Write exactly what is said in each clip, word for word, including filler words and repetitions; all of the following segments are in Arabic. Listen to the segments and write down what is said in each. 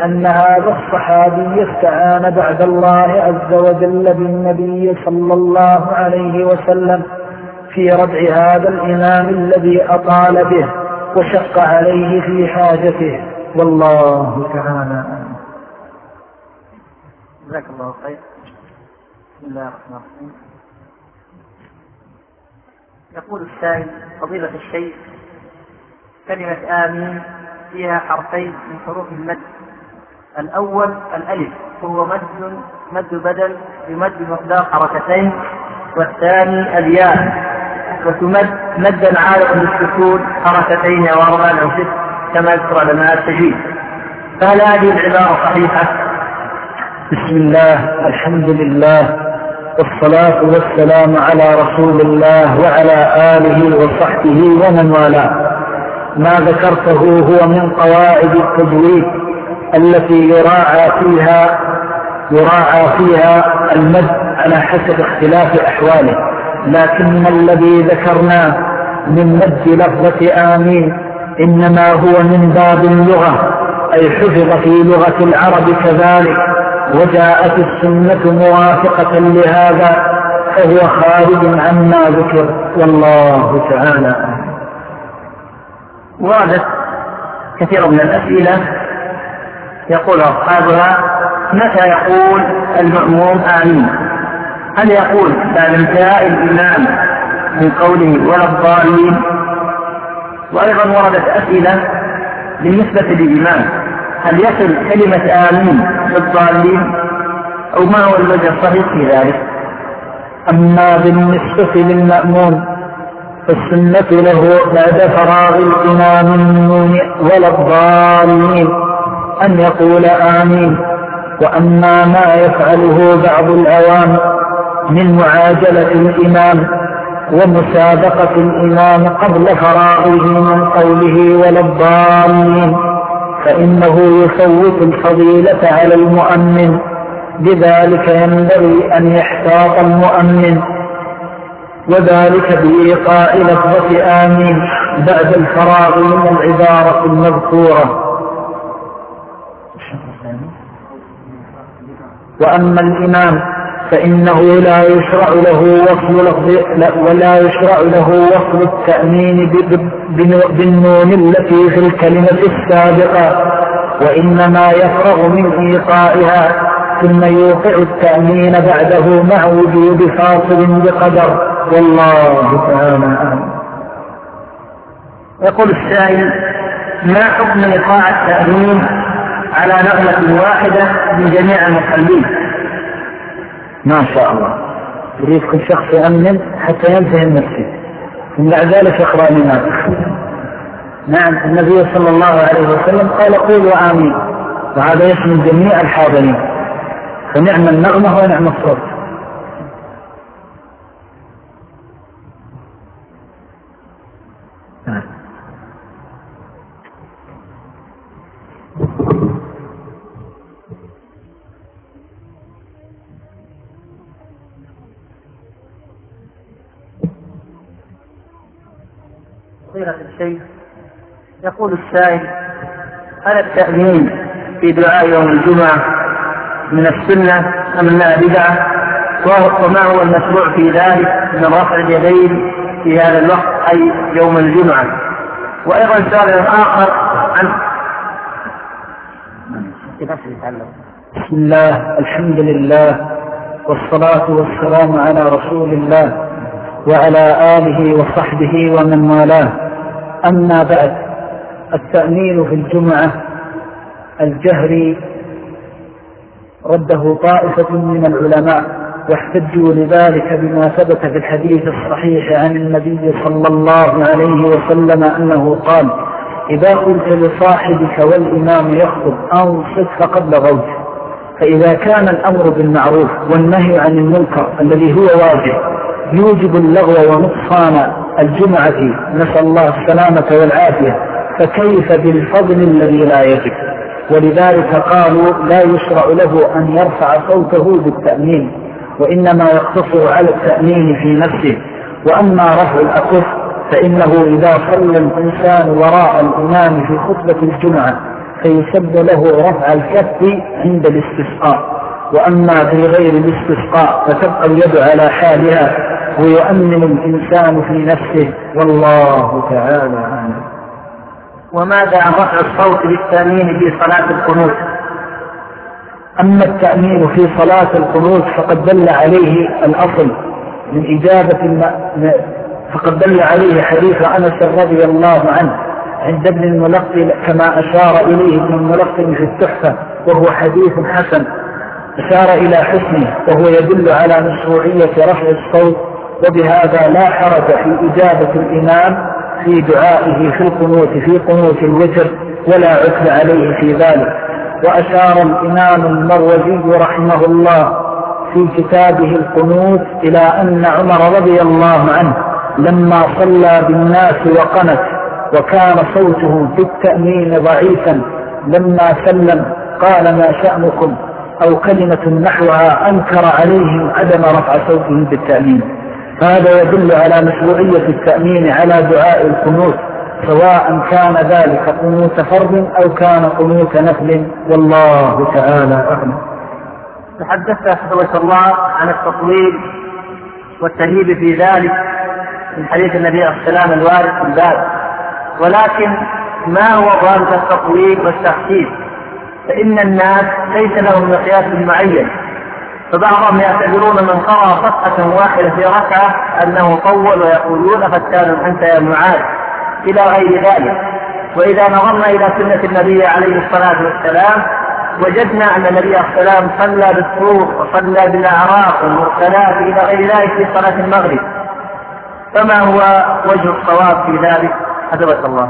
أن هذا الصحابي استعان بعد الله عز وجل بالنبي صلى الله عليه وسلم في ردع هذا الإمام الذي أطال به وشق عليه في حاجته، والله تعالى. جزاك الله خير. بسم الله الرحمن الرحيم. يقول السائل: فضيلة الشيخ، كلمة آمين فيها حرفين من حروف المد، الأول الألف وهو مد مد بدل بمد مقدار حركتين، والثاني الياء وتمد مدا عارضا للسكون حركتين أو أربعة أو ست كما يذكر علماء التجويد، فهل هذه العبارة صحيحة؟ بسم الله، الحمد لله، والصلاة والسلام على رسول الله وعلى آله وصحبه ومن والاه. ما ذكرته هو من قواعد التجويد التي يراعى فيها يراعى فيها المد على حسب اختلاف أحواله، لكن الذي ذكرناه من مد لفظة آمين إنما هو من باب اللغة، أي حفظ في لغة العرب كذلك، وجاءت السنة موافقة لهذا، فهو خارج عما ذكر، والله تعالى. وردت كثير من الأسئلة يقول أصحابها: متى يقول المأموم آمين؟ هل يقول بعد انتهاء الإمام من قوله ولا الضالين؟ وأيضا وردت أسئلة بالنسبة للإمام: هل يصل كلمة آمين للضالين أو ما هو الوجه الصحيح في ذلك؟ أما بالنسبة للمأموم فالسنة له بعد فراغ الإمام النون ولا الضالين أن يقول آمين. وأما ما يفعله بعض العوام من معاجلة الإمام ومسابقة الإمام قبل فراغه من قوله ولا الضالين فإنه يفوت الفضيلة على المؤمن، بذلك ينبغي أن يحتاط المؤمن، وذلك بإيقاع لفظة آمين بعد الفراغ من العبارة المذكورة. وأما الإمام فإنه لا يشرع له وصل لفظ ولا يشرع له وصل التأمين بالنون التي في الكلمة السابقة، وإنما يفرغ من إيقاعها ثم يوقع التأمين بعده مع وجود فاصل بقدر، والله تعالى أعلم. يقول السائل: ما حكم إيقاع التأمين على نغمة واحدة من جميع المصلين؟ ما شاء الله، يريد كل شخص يأمن حتى ينتهي المسجد، من بعد ذلك يقرأ الناس. نعم، النبي صلى الله عليه وسلم قال قولوا آمين، وهذا يشمل جميع الحاضرين، فنعم النغمة ونعم الصوت. فضيلة الشيخ، يقول السائل: هل التأمين في دعاء يوم الجمعة من السنة أم أنها بدعة؟ وما هو المشروع في ذلك من رفع اليدين في هذا الوقت أي يوم الجمعة؟ وأيضا سؤال آخر عن بسم الله، الحمد لله، والصلاة والسلام على رسول الله وعلى آله وصحبه ومن والاه. أما بعد، التأمين في الجمعة الجهري رده طائفة من العلماء، واحتجوا لذلك بما ثبت في الحديث الصحيح عن النبي صلى الله عليه وسلم أنه قال: إذا قلت لصاحبك والإمام يخطب أنصت فقد لغوت. فإذا كان الأمر بالمعروف والنهي عن المنكر الذي هو واجب يوجب اللغو ونقصان الجمعة، نسأل الله السلامة والعافية، فكيف بالفضل الذي لا يجب؟ ولذلك قالوا لا يشرع له أن يرفع صوته بالتأمين، وإنما يقتصر على التأمين في نفسه. وأما رفع الأكف فإنه إذا صلى الإنسان وراء الإمام في خطبة الجمعة فيسب له رفع الكف عند الاستسقاء، وأما في غير الاستسقاء فتبقى اليد على حالها ويؤمن الإنسان في نفسه، والله تعالى أعلم. وماذا عن رفع الصوت بالتأمين في صلاة القنوت؟ أما التأمين في صلاة القنوت فقد دل عليه الأصل من إجابة فقد دل عليه حديث أنس رضي الله عنه عند ابن الملقن كما أشار إليه ابن الملقن في التحفة، وهو حديث حسن أشار إلى حسنه، وهو يدل على مشروعية رفع الصوت، وبهذا لا حرج في إجابة الإمام في دعائه في القنوت في قنوت الوتر، ولا عتب عليه في ذلك. وأشار الإمام المروزي رحمه الله في كتابه القنوت إلى أن عمر رضي الله عنه لما صلى بالناس وقنت وكان صوته في التأمين ضعيفا لما سلم قال ما شأنكم أو كلمة نحوها أنكر عليهم عدم رفع صوتهم بالتأمين. هذا يدل على مشروعية التأمين على دعاء القنوت، سواء كان ذلك قنوت فرض أو كان قنوت نفل، والله تعالى أعلم. تحدثت حفظك الله عن التطويل والترهيب في ذلك من حديث النبي عليه السلام الوارد في الباب، ولكن ما هو ضابط التطويل والتخفيف؟ فإن الناس ليس لهم مقياس معين، فبعضهم يعتبرون من قرأ صفحة واحدة في ركعة أنه طول ويقولون فتان أنت يا معاذ إلى غير ذلك. وإذا نظرنا إلى سنة النبي عليه الصلاة والسلام وجدنا أن النبي عليه السلام صلى بالطور وصلى بالأعراف والمرسلات إلى غير ذلك في صلاة المغرب، فما هو وجه الصواب في ذلك؟ حفظك الله.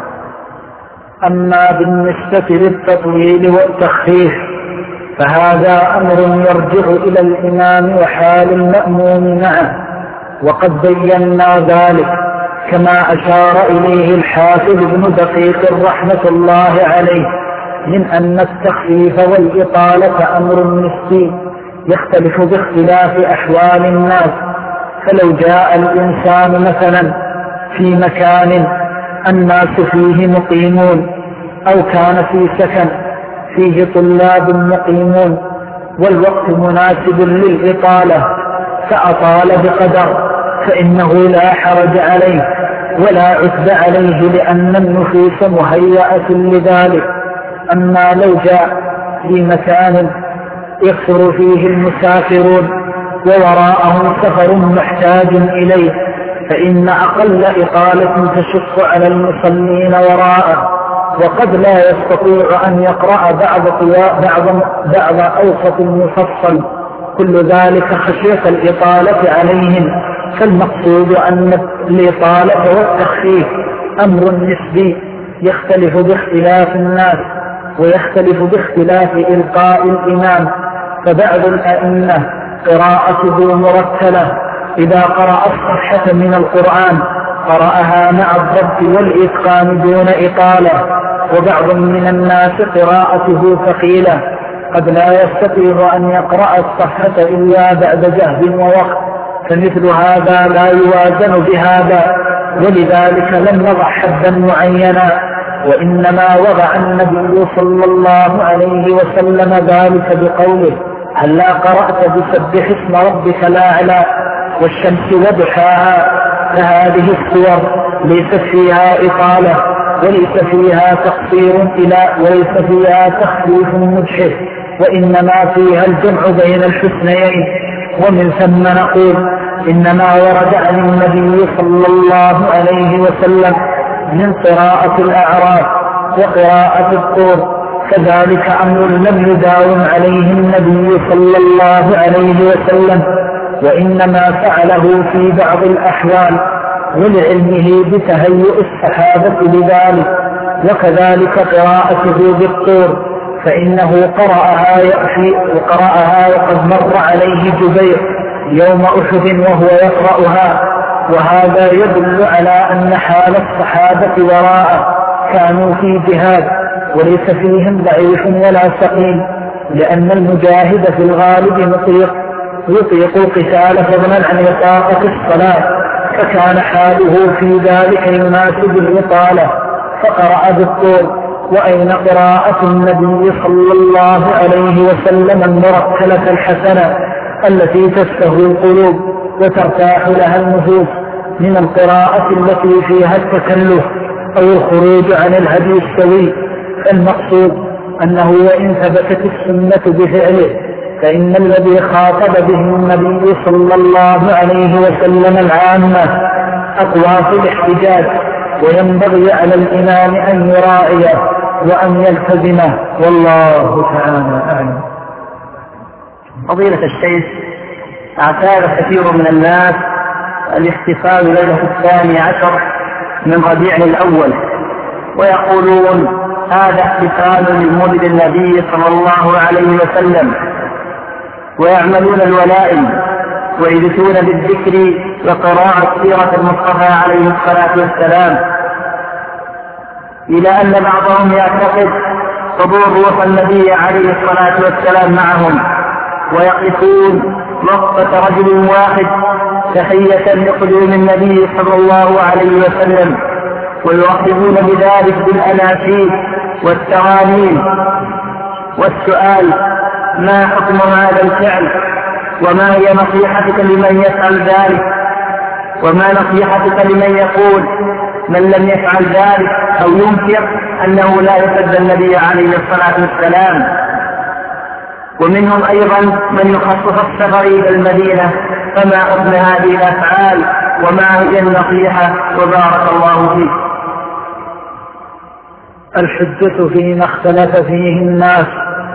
أما بالنسبة للتطويل والتخفيف فهذا أمر يرجع إلى الإمام وحال المأموم معه، وقد بينا ذلك كما أشار إليه الحافظ ابن دقيق رحمة الله عليه من أن التخفيف والإطالة أمر نسبي يختلف باختلاف أحوال الناس. فلو جاء الإنسان مثلا في مكان الناس فيه مقيمون أو كان في سكن فيه طلاب مقيمون والوقت مناسب للإطالة فأطال بقدر فإنه لا حرج عليه ولا عتب عليه، لأن النفوس مهيئة لذلك. أما لو جاء في مكان يكثر فيه المسافرون ووراءهم سفر محتاج إليه فإن أقل إطالة تشق على المصلين وراءه، وقد لا يستطيع أن يقرأ بعض بعض بعض أوسط المفصل، كل ذلك خشية الإطالة عليهم. فالمقصود أن الإطالة والتخفيف أمر نسبي يختلف باختلاف الناس ويختلف باختلاف إلقاء الإمام. فبعض الأئمة قراءته مرتلة، إذا قرأ الصفحة من القرآن قرأها مع الضبط والإتقان دون إطالة، وبعض من الناس قراءته ثقيلة قد لا يستطيع أن يقرأ الصفحة إلا بعد جهد ووقت، فمثل هذا لا يوازن بهذا، ولذلك لم نضع حدا معينا، وإنما وضع النبي صلى الله عليه وسلم ذلك بقوله هلا قرأت بسبح اسم ربك الأعلى والشمس وضحاها. فهذه السور ليس فيها إطالة وليس فيها تقصير إلى وليس فيها تخفيف مجحف، وإنما فيها الجمع بين الحسنيين. ومن ثم نقول إنما ورد عن النبي صلى الله عليه وسلم من قراءة الأعراف وقراءة الطور كذلك أمر لم يداوم عليه النبي صلى الله عليه وسلم، وإنما فعله في بعض الأحوال ولعلمه بتهيئ الصحابة لذلك. وكذلك قراءته بالطور فإنه قرأها يأفي وقرأها وقد مر عليه جبير يوم أحد وهو يقرأها، وهذا يدل على أن حال الصحابة وراءه كانوا في جهاد وليس فيهم ضعيف ولا سقيم، لأن المجاهد في الغالب مطيق يطيق القتال فضلا عن إطاقة الصلاة، فكان حاله في ذلك يناسب الإطالة فقرأ بالطول وأين قراءة النبي صلى الله عليه وسلم المرتلة الحسنة التي تستهوي القلوب وترتاح لها النفوس من القراءة التي فيها التكلف أو الخروج عن الهدي السوي؟ فالمقصود أنه وإن ثبتت السنة بفعله فإن الذي خاطب به النبي صلى الله عليه وسلم العامة أقوى في الاحتجاج، وينبغي على الإمام أن يراعيه وأن يلتزمه، والله تعالى أعلم. فضيلة الشيخ، اعتاد كثير من الناس الاحتفال ليلة الثاني عشر من ربيع الأول، ويقولون هذا احتفال لمولد النبي صلى الله عليه وسلم، ويعملون الولائم ويجلسون بالذكر وقراءة سيرة المصطفى عليه الصلاة والسلام، إلى أن بعضهم يعتقد حضور روح النبي عليه الصلاة والسلام معهم، ويقفون وقفة رجل واحد تحية لقدوم النبي صلى الله عليه وسلم، ويرحبون بذلك بالأناشيد والترانيم. والسؤال: ما حكم هذا الفعل؟ وما هي نصيحتك لمن يفعل ذلك؟ وما نصيحتك لمن يقول من لم يفعل ذلك أو ينكر أنه لا يسد النبي عليه الصلاة والسلام؟ ومنهم أيضا من يخصص السفر إلى المدينة، فما حكم هذه الأفعال وما هي النصيحة؟ وبارك الله فيك. الحجة فيما اختلف فيه الناس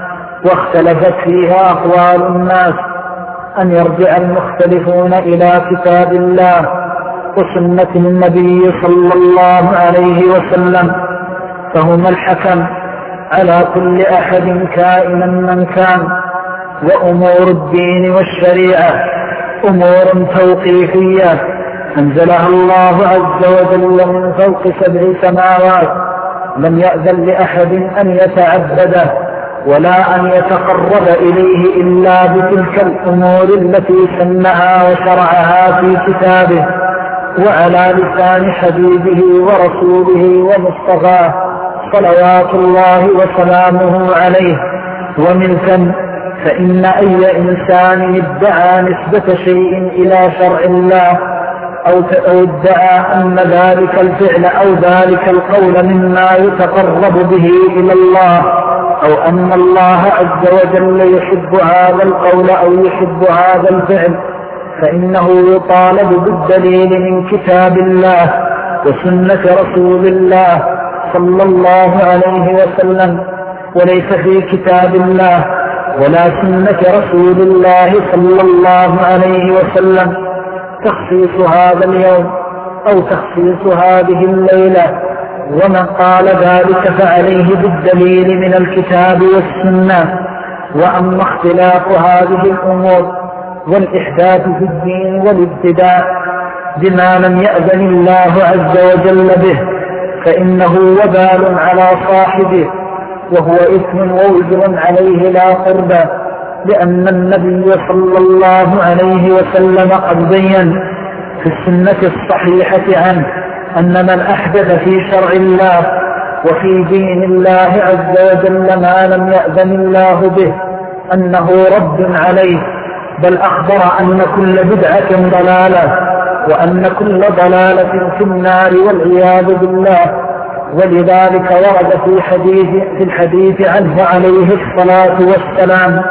واختلفت فيها أقوال الناس أن يرجع المختلفون إلى كتاب الله وسنة النبي صلى الله عليه وسلم، فهما الحكم على كل أحد كائنا من كان. وأمور الدين والشريعة أمور توقيفية أنزلها الله عز وجل من فوق سبع سماوات، لم يأذن لأحد أن يتعبده ولا أن يتقرب إليه إلا بتلك الأمور التي سنها وشرعها في كتابه وعلى لسان حبيبه ورسوله ومصطفاه صلوات الله وسلامه عليه. وملكا فإن أي إنسان ادعى نسبة شيء إلى شرع الله أو ادعى أن ذلك الفعل أو ذلك القول مما يتقرب به إلى الله، أو أن الله عز وجل يحب هذا القول أو يحب هذا الفعل، فإنه يطالب بالدليل من كتاب الله وسنة رسول الله صلى الله عليه وسلم. وليس في كتاب الله ولا سنة رسول الله صلى الله عليه وسلم تخصيص هذا اليوم أو تخصيص هذه الليلة، ومن قال ذلك فعليه بالدليل من الكتاب والسنة. وأما اختلاف هذه الأمور والإحداث في الدين والابتداء بما لم يأذن الله عز وجل به فإنه وبال على صاحبه، وهو إثم ووزر عليه لا قربى، لأن النبي صلى الله عليه وسلم قد بين في السنة الصحيحة عنه أن من أحدث في شرع الله وفي دين الله عز وجل ما لم يأذن الله به أنه رد عليه، بل أخبر أن كل بدعة ضلالة وأن كل ضلالة في النار والعياذ بالله. ولذلك ورد في حديث في الحديث عنه عليه الصلاة والسلام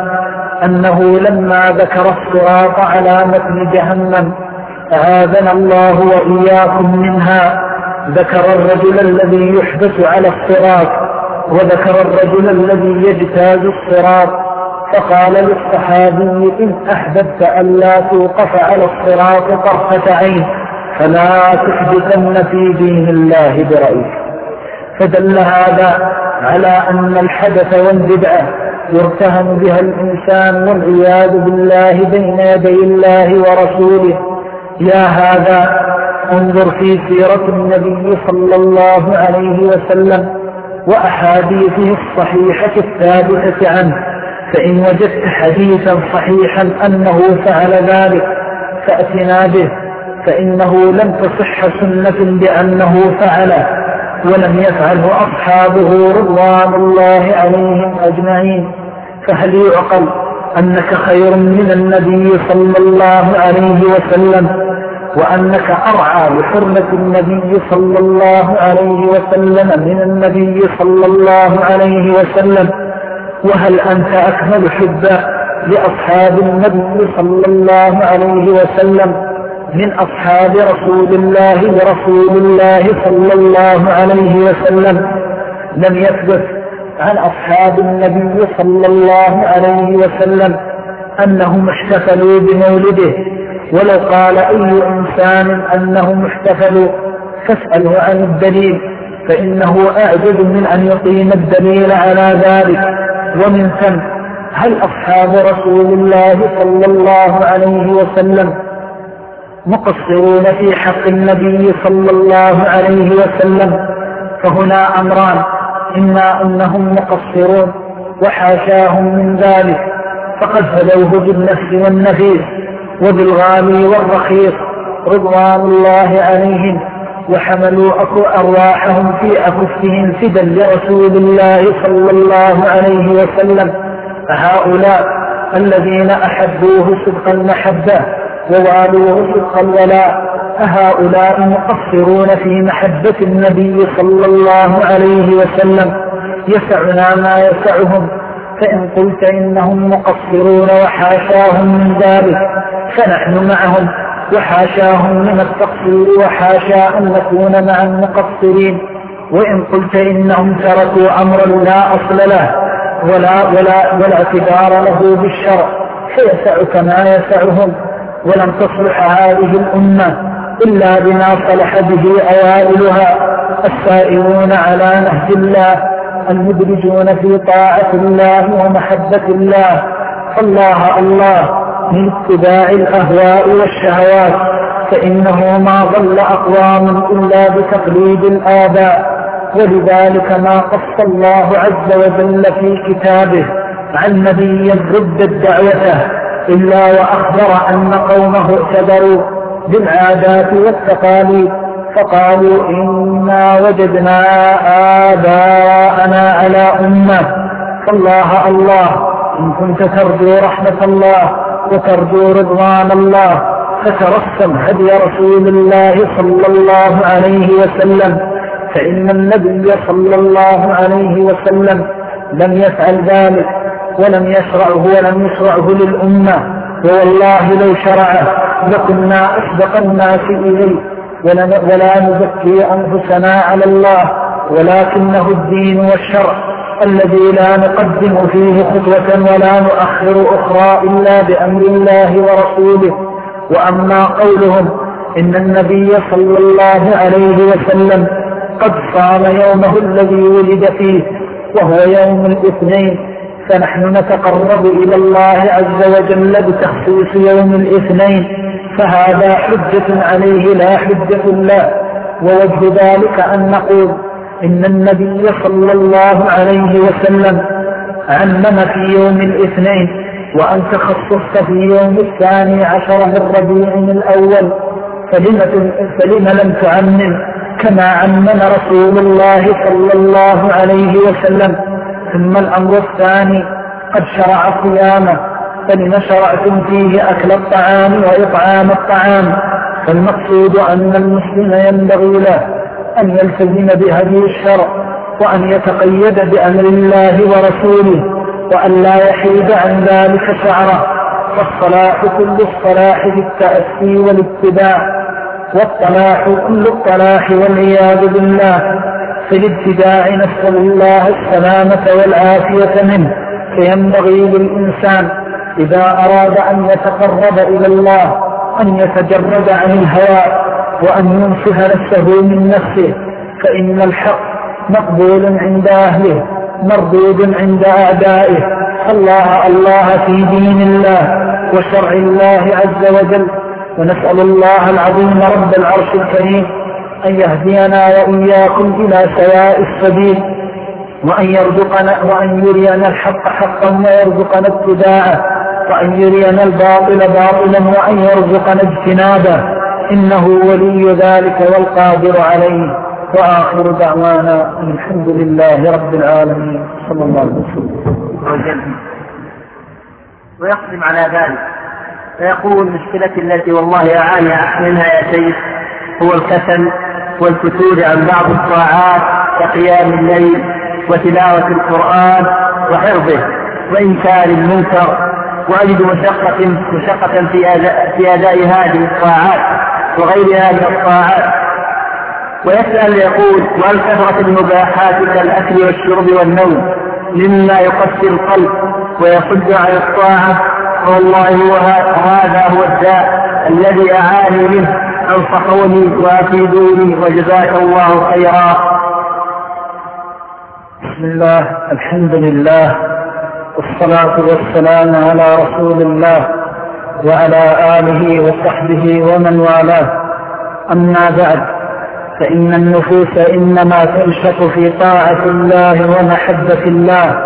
أنه لما ذكر الصراط على متن جهنم أعاذنا الله وإياكم منها، ذكر الرجل الذي يحبس على الصراط وذكر الرجل الذي يجتاز الصراط، فقال للصحابي: إن أحببت ألا توقف على الصراط طرفة عين فلا تحدثن في دين الله برأيك. فدل هذا على أن الحدث والبدعة يرتهن بها الإنسان والعياذ بالله بين يدي الله ورسوله. يا هذا انظر في سيرة النبي صلى الله عليه وسلم وأحاديثه الصحيحة الثابتة عنه، فإن وجدت حديثا صحيحا أنه فعل ذلك فأتنا به، فإنه لم تصح سنة بأنه فعله، ولم يفعله أصحابه رضوان الله عليهم أجمعين. فهل يعقل أنك خير من النبي صلى الله عليه وسلم، وأنك أرعى لحرمة النبي صلى الله عليه وسلم من النبي صلى الله عليه وسلم؟ وهل أنت أكمل حبا لأصحاب النبي صلى الله عليه وسلم من أصحاب رسول الله ورسول الله صلى الله عليه وسلم؟ لم يثبت عن أصحاب النبي صلى الله عليه وسلم أنهم احتفلوا بمولده، ولو قال أي إنسان أنهم احتفلوا فاسأله عن الدليل، فإنه أعجز من أن يقيم الدليل على ذلك. ومن ثم هل أصحاب رسول الله صلى الله عليه وسلم مقصرون في حق النبي صلى الله عليه وسلم؟ فهنا أمران: إما أنهم مقصرون وحاشاهم من ذلك، فقد هدوه بالنفس والنفيس وبالغالي والرخيص رضوان الله عليهم، وحملوا أرواحهم في أنفسهم فدا لرسول الله صلى الله عليه وسلم. فهؤلاء الذين أحبوه صدق المحبة ووالوه صدق الولاء، أهؤلاء مقصرون في محبة النبي صلى الله عليه وسلم؟ يسعنا ما يسعهم. فإن قلت إنهم مقصرون وحاشاهم من ذلك فنحن معهم، وحاشاهم من التقصير وحاشا أن نكون مع المقصرين. وإن قلت إنهم تركوا أمرا لا أصل له ولا, ولا, ولا اعتبار له بالشرع فيسعك ما يسعهم. ولم تصلح هذه الأمة إلا بما صلح به أوائلها، السائرون على نهج الله، المدرجون في طاعة الله ومحبة الله. فالله الله من اتباع الأهواء والشهوات، فإنه ما ضل أقوام إلا بتقليد الآباء. ولذلك ما قص الله عز وجل في كتابه عن نبي ردت دعوته إلا وأخبر أن قومه اعتبروا بالعادات والتقاليد فقالوا إنا وجدنا آباءنا على أمة. فالله الله إن كنت ترجو رحمة الله وترجو رضوان الله فترسم هدي رسول الله صلى الله عليه وسلم، فإن النبي صلى الله عليه وسلم لم يفعل ذلك ولم يشرعه ولم يشرعه للأمة. ووالله لو شرعه لكنا أصدق الناس إليه، ولا نزكي أنفسنا على الله، ولكنه الدين والشرع الذي لا نقدم فيه خطوة ولا نؤخر أخرى إلا بأمر الله ورسوله. وأما قولهم إن النبي صلى الله عليه وسلم قد صام يومه الذي ولد فيه وهو يوم الاثنين، فنحن نتقرب إلى الله عز وجل بتخصيص يوم الاثنين، فهذا حجة عليه لا حجة له. ووجه ذلك أن نقول إن النبي صلى الله عليه وسلم عمم في يوم الاثنين، وأنت خصصت في يوم الثاني عشر من ربيع الأول، فلم لم تعمم كما عمم رسول الله صلى الله عليه وسلم؟ ثم الأمر الثاني قد شرع صيامه، فلم شرعتم فيه أكل الطعام وإطعام الطعام؟ فالمقصود أن المسلم ينبغي له أن يلتزم بهدي الشرع، وأن يتقيد بأمر الله ورسوله، وأن لا يحيد عن ذلك شعره. فالصلاح كل الصلاح بالتأسي والاتباع، والطلاح كل الطلاح والعياذ بالله في الابتداع، نسأل الله السلامة والعافية منه. فينبغي للإنسان إذا أراد أن يتقرب إلى الله أن يتجرد عن الهوى، وأن ينصف نفسه من نفسه، فإن الحق مقبول عند أهله مردود عند أعدائه. الله الله في دين الله وشرع الله عز وجل. ونسأل الله العظيم رب العرش الكريم أن يهدينا وإياكم إلى سواء السبيل، وأن يرزقنا وأن يرينا الحق حقا ويرزقنا اتباعه، وأن يرينا الباطل باطلا وأن يرزقنا اجتنابه، إنه ولي ذلك والقادر عليه. وآخر دعوانا الحمد لله رب العالمين صلى الله عليه وسلم. ويقسم على ذلك فيقول مشكلتي التي والله أعاني منها يا شيخ هو الكسل والفتور عن بعض الطاعات كقيام الليل وتلاوة القرآن وحفظه وإنكار المنكر، وأجد مشقة مشقة في أداء هذه الطاعات وغيرها من الطاعات. ويسأل يقول وهل كثرة المباحات كالأكل والشرب والنوم مما يقسي القلب ويصد عن الطاعة؟ والله هو هذا هو الداء الذي أعاني منه، أنصحوني وأفيدوني وجزاك الله خيرا. بسم الله، الحمد لله، والصلاة والسلام على رسول الله وعلى آله وصحبه ومن والاه. أما بعد، فإن النفوس إنما تنشط في طاعة الله ومحبة الله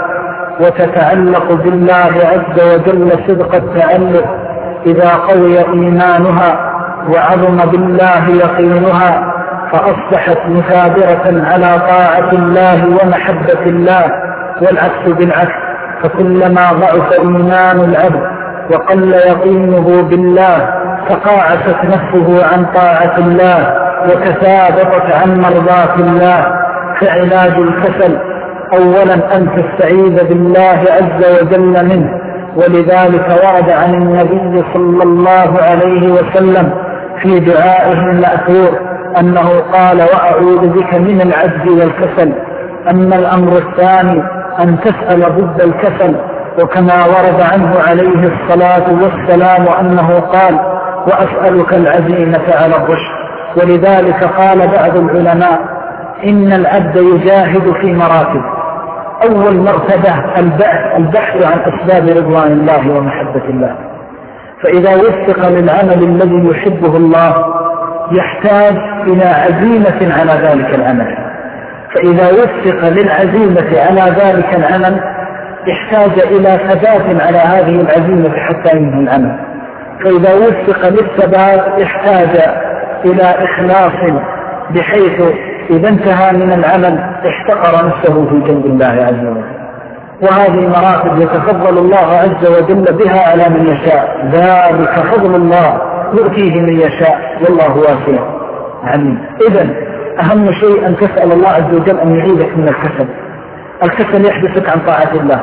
وتتعلق بالله عز وجل صدق التعلق إذا قوي إيمانها وعظم بالله يقينها، فأصبحت مثابرة على طاعة الله ومحبة الله، والعكس بالعكس، فكلما ضعف إيمان العبد وقل يقينه بالله تقاعست نفسه عن طاعة الله وتثابطت عن مرضاة الله. فعلاج الكسل أولا أن تستعيذ بالله عز وجل منه، ولذلك ورد عن النبي صلى الله عليه وسلم في دعائه المأثور أنه قال وأعوذ بك من العجز والكسل. أما الأمر الثاني أن تسأل ضد الكسل، وكما ورد عنه عليه الصلاة والسلام أنه قال وأسألك العزيمة على الرشد. ولذلك قال بعض العلماء إن العبد يجاهد في مراتب. أول مرتبة البحث عن أسباب رضوان الله ومحبة الله، فإذا وفق للعمل الذي يحبه الله يحتاج إلى عزيمة على ذلك العمل، فإذا وفق للعزيمة على ذلك العمل يحتاج إلى ثبات على هذه العزيمة حتى ينهي العمل، فإذا وفق للثبات يحتاج إلى إخلاص بحيث إذا انتهى من العمل احتقر نفسه في جنب الله عز وجل. وهذه مراتب يتفضل الله عز وجل بها على من يشاء، ذلك فضل الله يؤتيه من يشاء والله واسع عليم. إذن أهم شيء أن تسأل الله عز وجل أن يعيدك من الكسل. الكسل يحدثك عن طاعة الله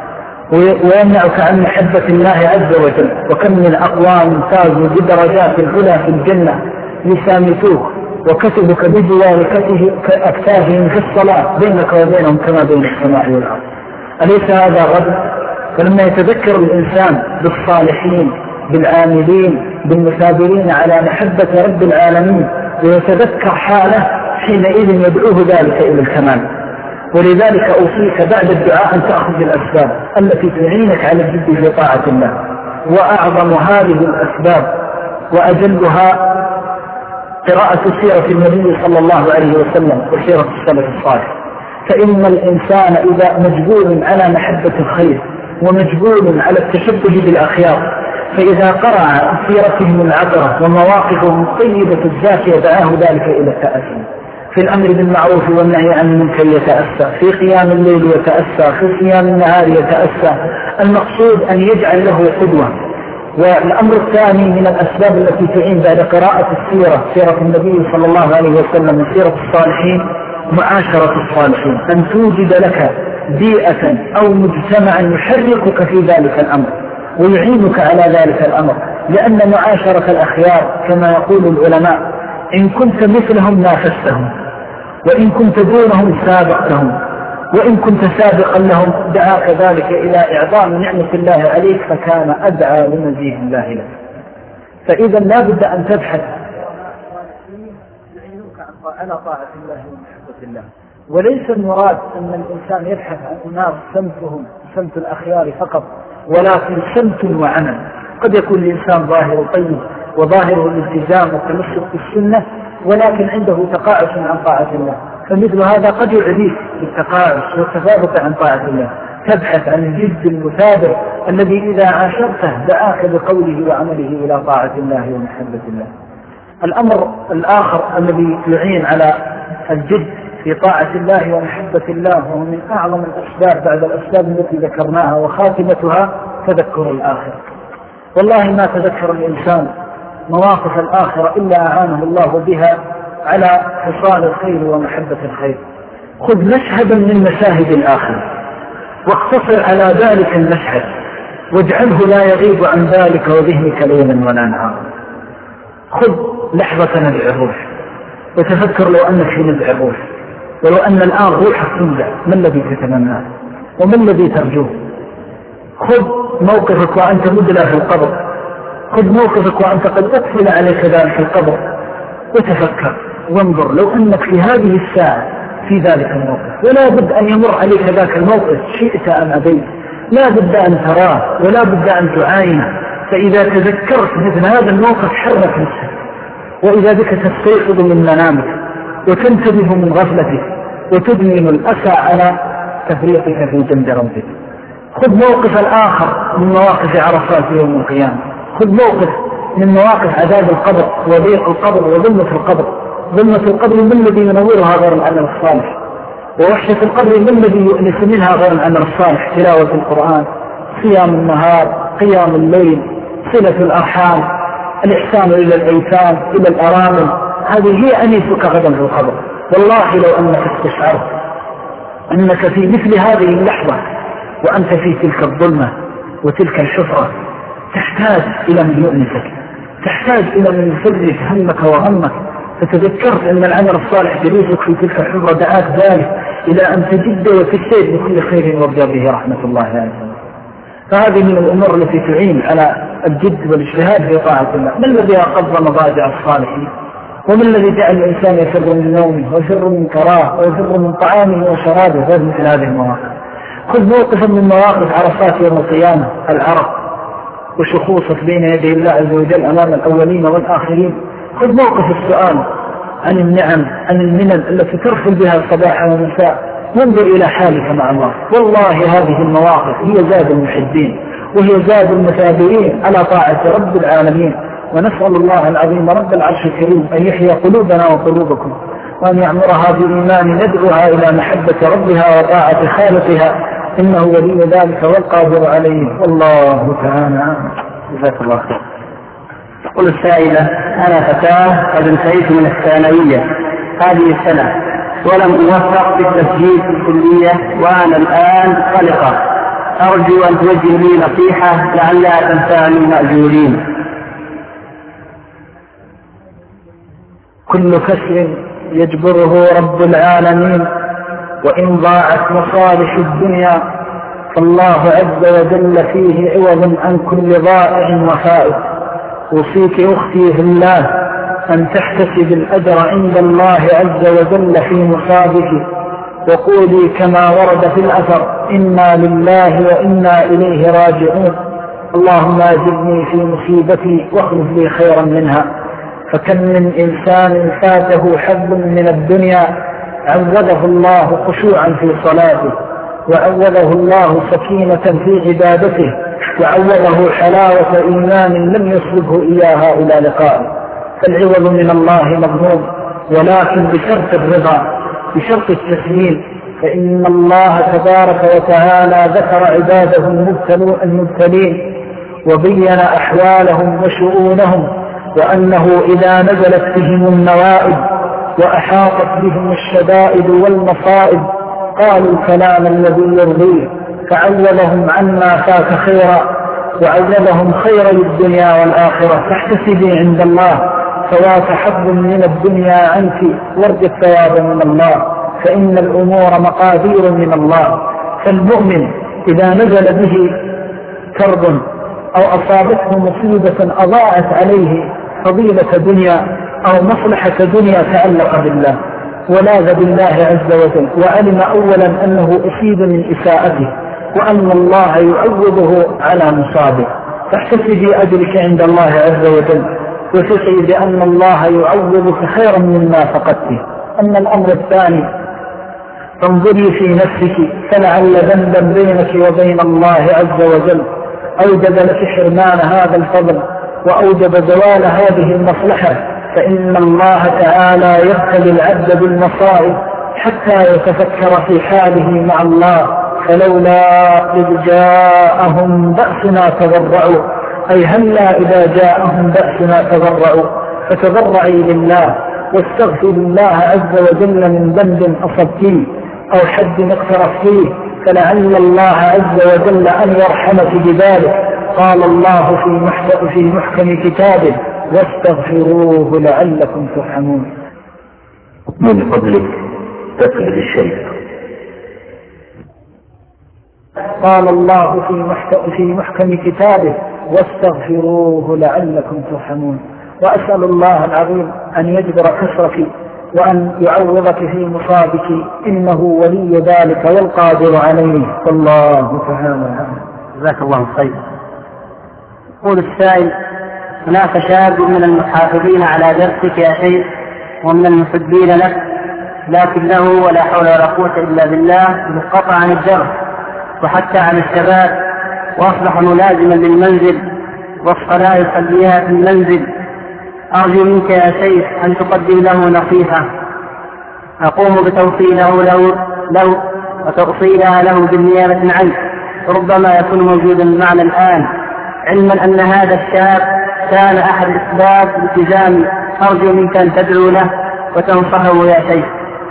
ويمنعك عن محبة الله عز وجل. وكم من أقوام فازوا بدرجات العلا في الجنة يسامتوك وكتبك بجوار أكتافهم في الصلاة بينك وبينهم كما بين السماء والأرض. أليس هذا غد؟ فلما يتذكر الإنسان بالصالحين بالعاملين بالمثابرين على محبة رب العالمين ويتذكر حاله حينئذ يدعوه ذلك إلى الكمال. ولذلك أوصيك بعد الدعاء أن تأخذ الأسباب التي تعينك على الجد في طاعة الله. وأعظم هذه الأسباب وأجلها قراءة سيرة النبي صلى الله عليه وسلم وسيرة السلف الصالح. فإن الإنسان إذا مجبول على محبة الخير ومجبول على التشبه بالأخيار، فإذا قرأ سيرتهم العبرة ومواقفهم الطيبة الزاكية دعاه ذلك إلى التأسي في الأمر بالمعروف والنهي عن المنكر يتأسى، في قيام الليل يتأسى، في قيام النهار يتأسى. المقصود أن يجعل له قدوة. والأمر الثاني من الأسباب التي تعين بعد قراءة السيرة سيرة النبي صلى الله عليه وسلم وسيرة الصالحين معاشرة الصالحين، أن توجد لك بيئة أو مجتمعا يحركك في ذلك الأمر ويعينك على ذلك الأمر، لأن معاشرة الأخيار كما يقول العلماء إن كنت مثلهم نافستهم، وإن كنت دونهم سابقتهم، وإن كنت سابقا لهم دعاك ذلك إلى إعظام نعمة الله عليك فكان أدعى لمزيد الله لك. فإذا لا بد أن تبحث يعينك على طاعة الله ومحبة الله. وليس المراد أن الإنسان يبحث عن أناس سمتهم سمت الأخيار فقط، ولكن سمت وعمل. قد يكون الإنسان ظاهر طيب وظاهره الالتزام والتمسك بالسنة، ولكن عنده تقاعس عن طاعة الله، فمثل هذا قد يعديك بالتقاعس والتفاوت عن طاعة الله. تبحث عن الجد المثابر الذي إذا عاشرته دعاك بقوله وعمله إلى طاعة الله ومحبة الله. الأمر الآخر الذي يعين على الجد في طاعة الله ومحبة الله، وهو من أعظم الأسباب بعد الأسباب التي ذكرناها، وخاتمتها تذكر الآخرة. والله ما تذكر الإنسان مواقف الآخرة إلا أعانه الله بها على حصال الخير ومحبة الخير. خذ مشهدا من مشاهد الآخرة واقتصر على ذلك المشهد، واجعله لا يغيب عن ذلك وذهنك ليلا ولا نهارا. خذ لحظة نزع الروح وتفكر لو أنك في نزع الروح، ولو أن الآن روحك تنزع، ما الذي تتمناه وما الذي ترجوه؟ خذ موقفك وأنت مدلى في القبر، خذ موقفك وأنت قد أقفل عليك ذلك القبر، وتفكر وانظر لو أنك في هذه الساعة في ذلك الموقف، ولا بد أن يمر عليك ذاك الموقف شئت أم أبيت، لا بد أن تراه ولا بد أن تعاينه. فإذا تذكرت مثل هذا الموقف حرك نفسك، وإذا بك تستيقظ من منامك وتنتبه من غفلتك وتدمن الأسى على تفريطك في جنب ربك. خذ موقف الآخر من مواقف عرفات يوم القيامة، خذ موقف من مواقف عذاب القبر وضيق القبر وظلمة القبر. ظلمة القبر من الذي ينورها غير العمل الصالح، ووحشة القبر من الذي يؤنس منها غير العمل الصالح، تلاوة القرآن، صيام النهار، قيام الليل، صلة الأرحام، الإحسان إلى الأيتام، إلى الأرامل. هذه هي أنيسك غدا في القبر. والله لو أنك استشعرت أنك في مثل هذه اللحظة وأنت في تلك الظلمة وتلك الحفرة تحتاج إلى من يؤنسك، تحتاج إلى من يفرج همك وغمك، فتذكرت أن العمل الصالح جليسك في تلك الحفرة دعاك ذلك إلى أن تجد وتجتهد بكل خير وارجى به رحمة الله عليه. فهذه من الأمور التي تعين على الجد والاجتهاد في طاعة الله. ما الذي أقضى مضاجع الصالحين؟ وما الذي جعل الإنسان يفر من نومه ويفر من كراه ويفر من طعامه وشرابه غير مثل هذه المواقف؟ خذ موقفا من مواقف عرفات يوم القيامة، العرق وشخوصك بين يدي الله عز وجل أمام الأولين والآخرين. خذ موقف السؤال عن النعم، عن المنن التي ترفل بها صباحا ومساء. وانظر إلى حالك مع الله. والله هذه المواقف هي زاد المحبين وهي زاد المثابرين على طاعة رب العالمين. ونسأل الله العظيم رب العرش الكريم أن يحيي قلوبنا وقلوبكم، وأن يعمرها بالإيمان ندعوها إلى محبة ربها وطاعة خالقها، إنه ولي ذلك والقادر عليه. والله تعالى جزاك الله خير. تقول السائلة: أنا فتاة قد انتهيت من الثانوية هذه السنة ولم أوفق بالتسجيل في الكلية، وأنا الآن قلقة، أرجو أن توجه لي نصيحة لعلها تنفعني مأجورين. كل كسر يجبره رب العالمين، وإن ضاعت مصالح الدنيا فالله عز وجل فيه عوض عن كل ضائع وفائت. أوصيك أختي في الله أن تحتسب الأجر عند الله عز وجل في مصابك، وقولي كما ورد في الأثر: إنا لله وإنا إليه راجعون، اللهم أجرني في مصيبتي واخلف لي خيرا منها. فكم من إنسان فاته حظ من الدنيا عوضه الله خشوعا في صلاته، وعوضه الله سكينة في عبادته، وعوضه حلاوة إيمان لم يسلبه إياها إلى لقائه. فالعوض من الله مضمون، ولكن بشرط الرضا، بشرط التسليم. فإن الله تبارك وتعالى ذكر عباده المبتلين وبين أحوالهم وشؤونهم، وأنه إذا نزلت بهم النوائب وأحاطت بهم الشدائد والمصائب قالوا الكلام الذي يرضيه، فعوضهم عما فات خيرا، وعوضهم خيرا للدنيا والآخرة. فاحتسبي عند الله فوات حظ من الدنيا عنك، وارجى الثواب من الله، فإن الأمور مقادير من الله. فالمؤمن إذا نزل به كرب أو أصابته مصيبة أضاعت عليه فضيلة دنيا أو مصلحة دنيا تعلق بالله ولاذ بالله عز وجل، وعلم أولا أنه أصيب من إساءته وأن الله يعوضه على مصابه، فاحتسبي أجرك عند الله عز وجل، وثقي بأن الله يعوضك خيرا مما فقدته. أما الأمر الثاني فانظري في نفسك، فلعل ذنبا بينك وبين الله عز وجل أوجب لك حرمان هذا الفضل وأوجب زوال هذه المصلحة فإن الله تعالى يبتلي العبد بالمصائب حتى يتفكر في حاله مع الله، فلولا إذ جاءهم بأسنا تضرعوا، أي هلا إذا جاءهم بأسنا تضرعوا، فتضرعي لله واستغفر الله عز وجل من ذنب أصبتيه أو حد اقترفتيه، فلعل الله عز وجل أن يرحمك بذلك. قال الله في محكم, في محكم كتابه: واستغفروه لعلكم ترحمون. من فضلك تكبر الشيء. قال الله في محكم, في محكم كتابه: واستغفروه لعلكم ترحمون. وأسأل الله العظيم أن يجبر كسرك وأن يعوضك في مصابك، إنه ولي ذلك والقادر عليه، والله تعالى. جزاك الله خير. يقول السائل: هناك شاب من المحافظين على درسك يا شيخ ومن المحبين لك، لكن له ولا حول ولا قوة إلا بالله منقطع عن الدرس وحتى عن الشباب، وأصبح ملازما للمنزل والصلاة يصليها في المنزل. أرجو منك يا شيخ أن تقدم له نصيحة أقوم بتوصيله له, له وتوصيلها له بالنيابة عنه، ربما يكون موجودا معنا الآن، علما أن هذا الشاب كان أحد أسباب التزامي. أرجو منك أن تدعو له وتنصحه يا شيخ.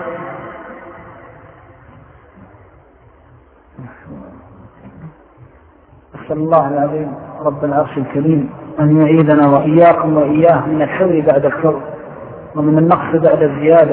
أسأل الله العظيم رب العرش الكريم أن يعيدنا وإياكم وإياه من الحول بعد الكرب ومن النقص بعد الزيادة.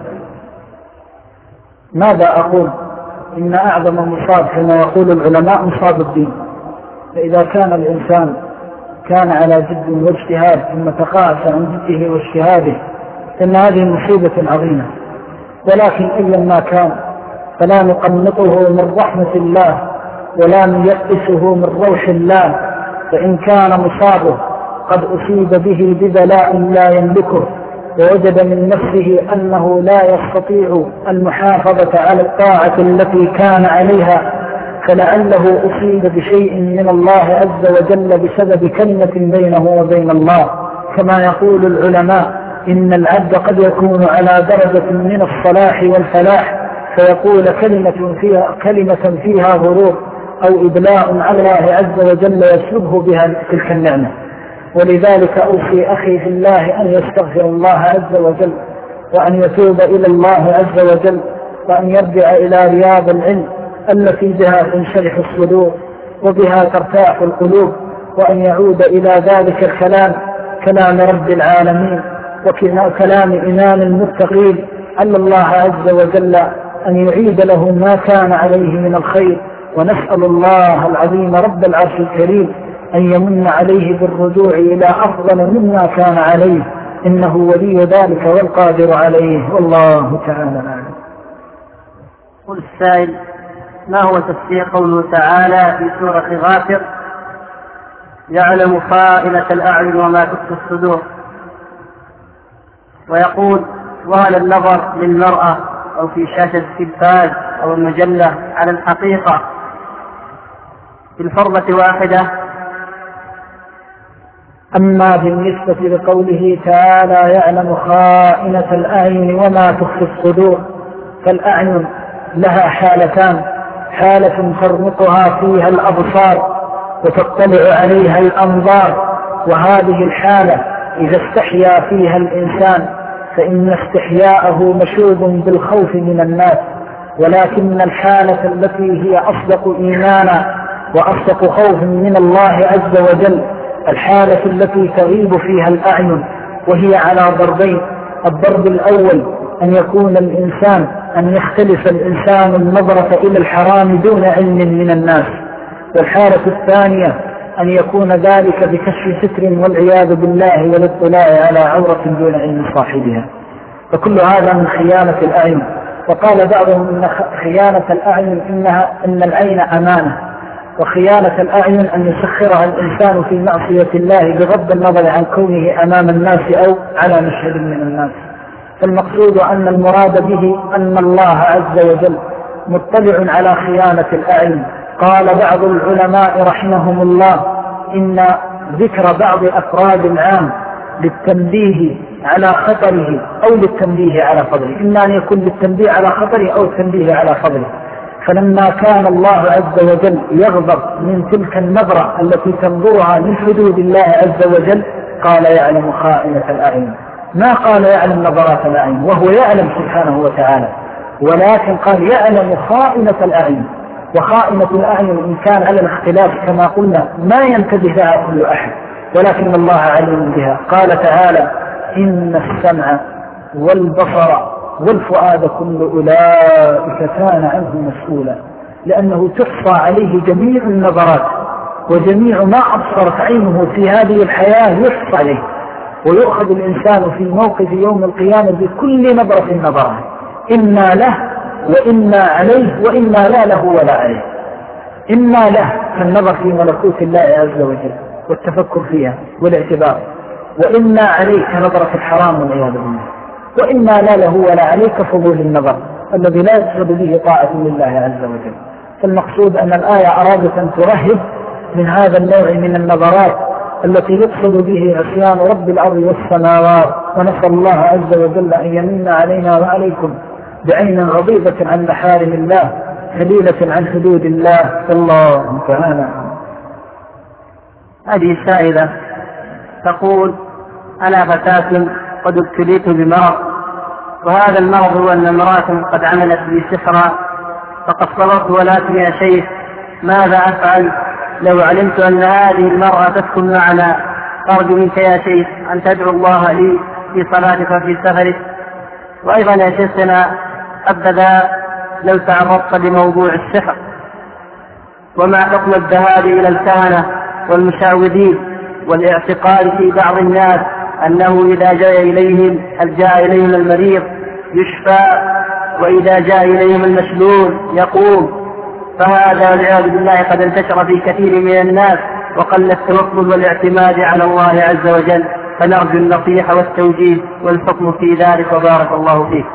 ماذا أقول؟ إن أعظم مصاب كما يقول العلماء مصاب الدين. فإذا كان الإنسان كان على جد واجتهاد ثم تقاعس عن جده واجتهاده إن هذه مصيبة عظيمة، ولكن إلا ما كان فلا نقنطه من رحمة الله ولا نيأسه من روح الله. فإن كان مصابه قد أصيب به ببلاء لا يملكه ووجد من نفسه أنه لا يستطيع المحافظة على الطاعة التي كان عليها، فلعله أصيب بشيء من الله عز وجل بسبب كلمة بينه وبين الله. كما يقول العلماء: إن العبد قد يكون على درجة من الصلاح والفلاح فيقول كلمة فيها, كلمة فيها غرور أو إبلاء على الله عز وجل يسلبه بها تلك النعمة. ولذلك أوصي أخي في الله أن يستغفر الله عز وجل وأن يتوب إلى الله عز وجل وأن يرجع إلى رياض العلم التي بها تنشرح الصدور وبها ترتاح القلوب، وأن يعود إلى ذلك الكلام كلام رب العالمين وكلام إمام المتقين، أن الله عز وجل أن يعيد له ما كان عليه من الخير. ونسأل الله العظيم رب العرش الكريم أن يمن عليه بالرجوع إلى أفضل مما كان عليه، إنه ولي ذلك والقادر عليه، والله تعالى أعلم. قل السائل: ما هو تفسير قوله تعالى في سورة غافر: يعلم خائنة الأعين وما تخفي الصدور؟ ويقول: وهل النظر للمرأة أو في شاشة التلفاز أو المجلة على الحقيقة في الفرضة واحدة؟ أما بالنسبة لقوله تعالى: يعلم خائنة الأعين وما تخفي الصدور، فالأعين لها حالتان: حالة ترمقها فيها الأبصار وتطلع عليها الأنظار، وهذه الحالة إذا استحيا فيها الإنسان فإن استحياءه مشوب بالخوف من الناس. ولكن الحالة التي هي أصدق إيمانا وأصدق خوف من الله عز وجل الحالة التي تغيب فيها الأعين، وهي على ضربين: الضرب الأول أن يكون الإنسان أن يختلف الإنسان النظرة إلى الحرام دون علم من الناس، والحالة الثانية أن يكون ذلك بكشف ستر والعياذ بالله والاطلاع على عورة دون علم صاحبها. فكل هذا من خيانة الأعين. وقال بعضهم إن خيانة الأعين إنها إن العين أمانة، وخيانة الأعين أن يسخرها الإنسان في معصية الله بغض النظر عن كونه أمام الناس أو على مشهد من الناس. فالمقصود أن المراد به أن الله عز وجل مطلع على خيانة الأعين. قال بعض العلماء رحمهم الله: إن ذكر بعض أفراد العام للتنبيه على خطره أو للتنبيه على فضله، إما أن يكون للتنبيه على خطره أو التنبيه على فضله. فلما كان الله عز وجل يغضب من تلك النظرة التي تنظرها من حدود الله عز وجل قال يعلم خائنة الأعين، ما قال يعلم نظرات الأعين وهو يعلم سبحانه وتعالى، ولكن قال يعلم خائنة الأعين. وخائنة الأعين إن كان على الاختلاف كما قلنا ما ينتبه لها كل أحد، ولكن الله عليم بها. قال تعالى إن السمع والبصر والفؤاد كل أولئك كان عنه مسؤولا، لأنه تحصى عليه جميع النظرات وجميع ما أبصرت عينه في هذه الحياة يحصى عليه، ويؤخذ الإنسان في موقف يوم القيامة بكل نظرة نظرها، إنا له وإنا عليه وإنا لا له ولا عليه. إنا له فالنظر في ملكوت الله عز وجل والتفكر فيها والاعتبار، وإنا عليه كنظرة الحرام والعياذ بالله، وإنا لا له ولا عليه كفضول النظر الذي لا يقصد به طاعة لله عز وجل. فالمقصود أن الآية أرادت أن ترهب من هذا النوع من النظرات التي يقصد به عصيان رب الأرض والسماوات، ونسأل الله عز وجل أن يمن علينا وعليكم بعين غضيضة عن محارم الله خليلة عن حدود الله. الله تعالى. هذه السائلة تقول أنا فتاة قد ابتليت بمرض، وهذا المرض هو أن امرأة قد عملت لي سحرا، فقد صبرت ولكن يا شيخ ماذا أفعل لو علمت أن هذه المرأة تسكن معنا؟ أرجو منك يا شيخ أن تدعو الله لي في صلاتك في سفرك. وأيضا يا شيخنا أبدا لو تعرضت لموضوع السحر، وما حكم الذهاب إلى الكهنة والمشعوذين والاعتقاد في بعض الناس أنه إذا جاء إليهم هل جاء إليهم المريض يشفى، وإذا جاء إليهم المشلول يقوم، فهذا والعياذ بالله قد انتشر في كثير من الناس وقل التوكل والاعتماد على الله عز وجل، فنرجو النصيحة والتوجيه والحكم في ذلك وبارك الله فيك.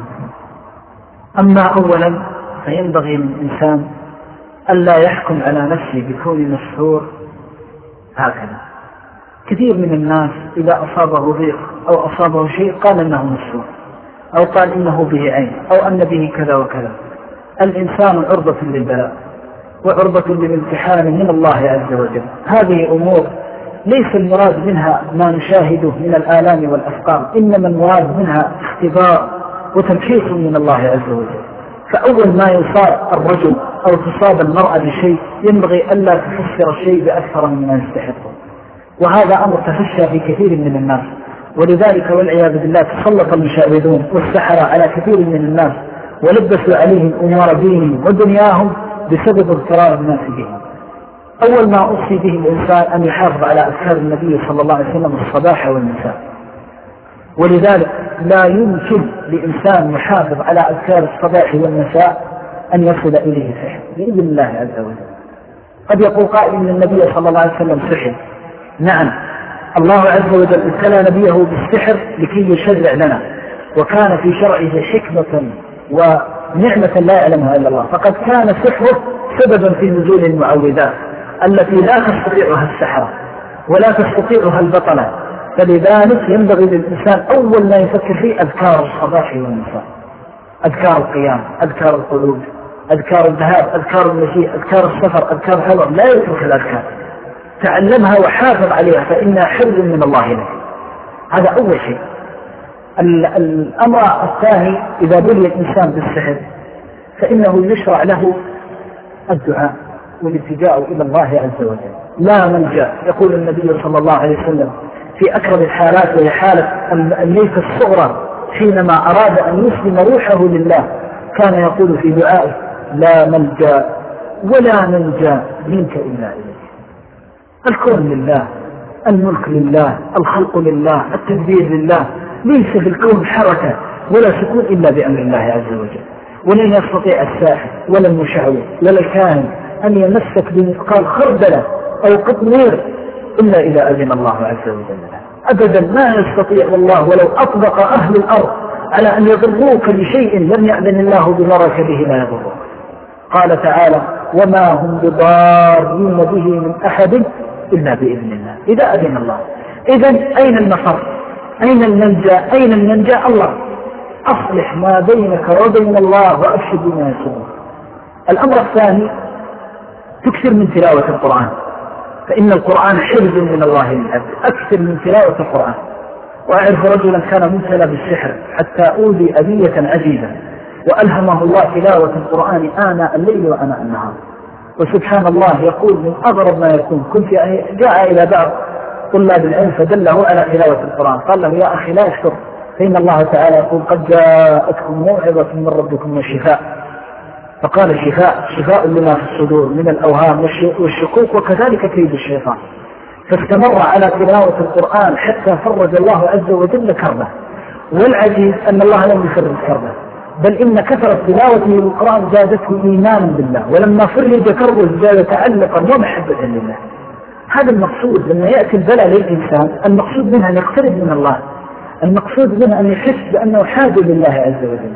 أما أولا فينبغي للإنسان ألا يحكم على نفسه بكون مسحور هكذا. كثير من الناس إذا أصابه ضيق أو أصابه شيء قال إنه مسحور، أو قال إنه به عين، أو أن به كذا وكذا. الإنسان عرضة للبلاء وعرضة للامتحان من الله عز وجل. هذه أمور ليس المراد منها ما نشاهده من الآلام والأفقام، إنما المراد منها اختبار وتمكيس من الله عز وجل. فأول ما يصاب الرجل أو تصاب المرأة بشيء ينبغي ألا تفسر الشيء بأكثر مما يستحقه، وهذا أمر تفشى في كثير من الناس، ولذلك والعياذ بالله تسلط المشعوذون والسحرة على كثير من الناس ولبسوا عليهم أمور دينهم ودنياهم بسبب اضطرار الناس بهم. أول ما أوصي به الإنسان أن يحافظ على أذكار النبي صلى الله عليه وسلم الصباح والمساء، ولذلك لا يمكن لإنسان يحافظ على أذكار الصباح والمساء أن يصل إليه سحر بإذن الله عز وجل. قد يقول قائل إن النبي صلى الله عليه وسلم سحر، نعم الله عز وجل ابتلى نبيه بالسحر لكي يشرع لنا، وكان في شرعه حكمة ونعمة لا يعلمها إلا الله، فقد كان سحره سببا في نزول المعوذات التي لا تستطيعها السحرة ولا تستطيعها البطلة. فلذلك ينبغي للإنسان أول ما يفكر فيه أذكار الصباح والمساء، أذكار القيام، أذكار القعود، أذكار الذهاب، أذكار المشي، أذكار السفر، أذكار الحضر، لا يترك الأذكار، تعلمها وحافظ عليها فإنها حفظ من الله لك. هذا أول شيء. الأمر الثاني إذا بلي الإنسان بالسحر فإنه يشرع له الدعاء والالتجاء إلى الله عز وجل، لا ملجأ. يقول النبي صلى الله عليه وسلم في أكرم الحالات وهي حالة الميت الصغرى حينما أراد أن يسلم روحه لله كان يقول في دعائه لا ملجأ ولا منجا منك إلا إليك. الكون لله، الملك لله، الخلق لله، التدبير لله، ليس في الكون حركة ولا سكون إلا بأمر الله عز وجل. ولن يستطيع الساحر ولا المشعوذ ولا الكاهن أن يمسك بمثقال خردلة أو قطمير إلا إذا أذن الله عز وجل له. أبدا ما يستطيع الله ولو أطبق أهل الأرض على أن يضروك بشيء لم يأذن الله ببركة به لا يضروك. قال تعالى وما هم بضارين به من أحد إلا بإذن الله إذا أذن الله. إذن أين المفر؟ أين الملجأ؟ أين المنجأ؟ الله. أصلح ما بينك وبين الله وأفشد ما يسوء. الأمر الثاني تكثر من تلاوة القرآن، فإن القرآن حفظ من الله للعبد. أكثر من تلاوة القرآن. وأعرف رجلا كان مبتلى بالسحر حتى أوذي أذية عجيبة، وألهمه الله تلاوة القرآن آناء الليل وآناء النهار. وسبحان الله يقول من أغرب ما يكون، كنت جاء إلى بعض طلاب العلم فدله على تلاوة القرآن، قال له يا أخي لا يشكر، فإن الله تعالى يقول قد جاءتكم موعظة من ربكم والشفاء. فقال الشفاء شفاء لما في الصدور من الأوهام والشكوك وكذلك كيد الشيطان. فاستمر على تلاوة القرآن حتى فرج الله عز وجل كربه. والعجيب أن الله لم يفرج كربه، بل إن كثرة تلاوته للقرآن زادته إيمانا بالله، ولما فرج كربه زاد تعلقا ومحبة لله. هذا المقصود لما يأتي البلاء للإنسان، المقصود منها أن يقترب من الله، المقصود منها أن يحس بأنه حاج لله عز وجل.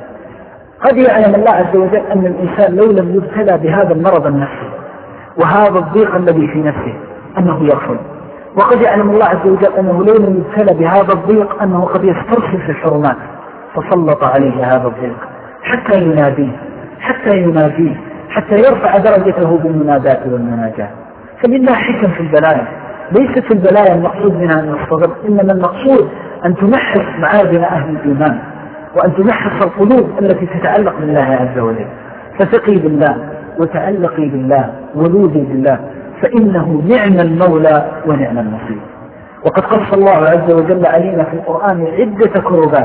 قد يعلم الله عز وجل أن الإنسان لو لم يبتلى بهذا المرض النفسي وهذا الضيق الذي في نفسه أنه يغفل، وقد يعلم الله عز وجل أنه لو لم يبتلى بهذا الضيق أنه قد يسترسل في الحرمات، فسلط عليه هذا الضيق حتى يناديه حتى يناديه حتى يرفع درجته بالمنادات والمناجات. فلله حكم في البلايا، ليست في البلايا المقصود منها أن نصطدر، إنما المقصود أن تمحص معادن أهل الإيمان، وأن تمحص القلوب التي تتعلق بالله عز وجل. فثقي بالله وتعلقي بالله ولوذي بالله، فإنه نعم المولى ونعم النصير. وقد قص الله عز وجل علينا في القرآن عدة كربات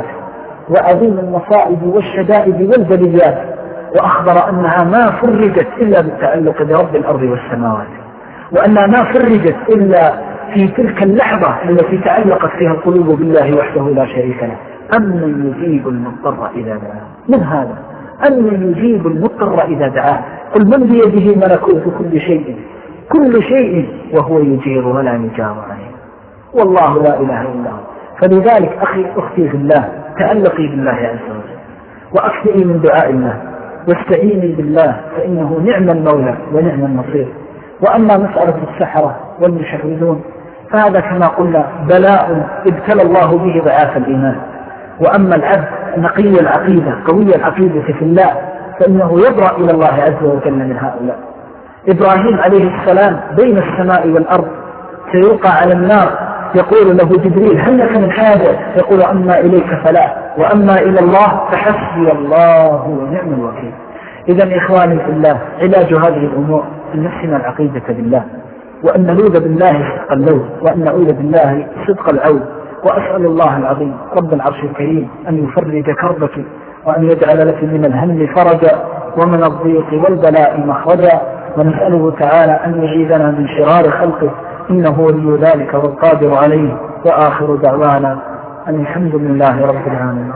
وعظيم المصائب والشدائد والبليات، وأخبر أنها ما فرجت إلا بالتعلق برب الأرض والسماوات، وأنها ما فرجت إلا في تلك اللحظة التي تعلقت فيها القلوب بالله وحده لا شريك له. أمن يجيب المضطر إذا دعاه، من هذا أمن يجيب المضطر إذا دعاه. قل من بيده ملكوت كل شيء كل شيء وهو يجير ولا يجار عليه، والله لا إله إلا هو. فلذلك أخي أختي في الله تعلقي بالله عز وجل، وأكثري من دعاء الله، واستعيني بالله، فإنه نعم المولى ونعم النصير. وأما مسألة السحرة والمشعوذون فهذا كما قلنا بلاء ابتلى الله به ضعاف الإيمان. وأما العبد نقي العقيدة قوي العقيدة في الله فإنه يبرأ إلى الله عز وجل من هؤلاء. إبراهيم عليه السلام بين السماء والأرض سيلقى على النار، يقول له جبريل هل لك من حاجة؟ يقول أما إليك فلا، وأما إلى الله فحسبي الله ونعم الوكيل. إذا إخواني في الله علاج هذه الأمور أن نحسن العقيدة بالله، وأن نلوذ بالله صدق اللوذ، وأن نعوذ بالله صدق العوذ. وأسأل الله العظيم رب العرش الكريم أن يفرج كربك، وأن يجعل لك من الهم فرجا ومن الضيق والبلاء مخرجا، ونسأله تعالى أن يعيذنا من شرار خلقه إنه ولي ذلك والقادر عليه. وآخر دعوانا أن الحمد لله رب العالمين.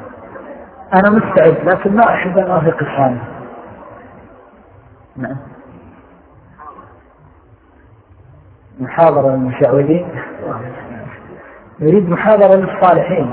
أنا مستعد لكن ما أحب أن أرهق الحال. نعم محاضرة للمشعوذين، يريد محاضرة للصالحين.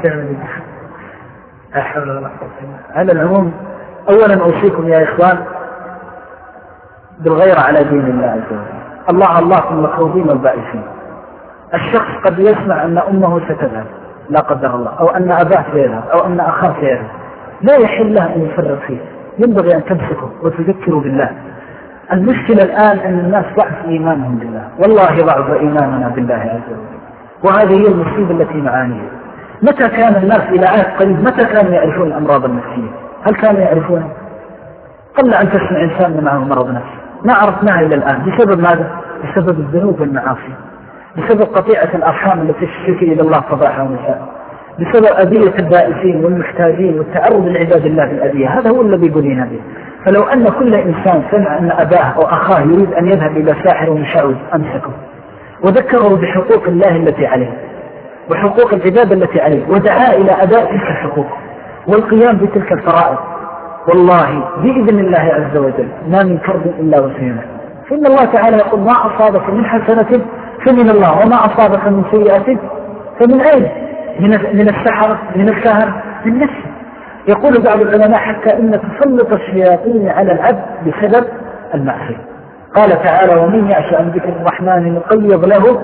على العموم أولا أوصيكم يا إخوان بالغيرة على دين الله عز وجل. الله الله في المكروبين والبائسين. الشخص قد يسمع أن أمه ستذهب لا قدر الله، أو أن أباه سيذهب، أو أن أخاه سيذهب، لا يحل له أن يفرط فيه، ينبغي أن تمسكه وتذكروا بالله. المشكلة الآن أن الناس ضعف إيمانهم بالله، والله ضعف إيماننا بالله عز وجل، وهذه هي المصيبة التي معانيها. متى كان الناس إلى عهد قريب متى كانوا يعرفون الأمراض النفسية؟ هل كانوا يعرفونها؟ قل أن تسمع إنسان معه مرض نفسي، ما عرفناها إلى الآن. بسبب ماذا؟ بسبب الذنوب والمعاصي، بسبب قطيعة الأرحام التي تشتكي إلى الله صباحا ومساء، بسبب أذية البائسين والمحتاجين والتعرض لعباد الله بالأذية. هذا هو الذي بنينا به. فلو أن كل إنسان سمع أن أباه أو أخاه يريد أن يذهب إلى ساحر ومشعوذ أمسكه وذكره بحقوق الله التي عليه وحقوق العباد التي عليه، ودعا إلى أداء تلك الحقوق والقيام بتلك الفرائض، والله بإذن الله عز وجل ما من كرب إلا وسينه. فإن الله تعالى يقول ما أصابك من حسنة فمن الله، وما أصابك من سيئة فمن أين؟ من السحرة، من السهر، من نفسه. يقول بعض العلماء حتى إن تسلط الشياطين على العبد بسبب المعصية. قال تعالى ومن يعش عن ذكر الرحمن نقيض له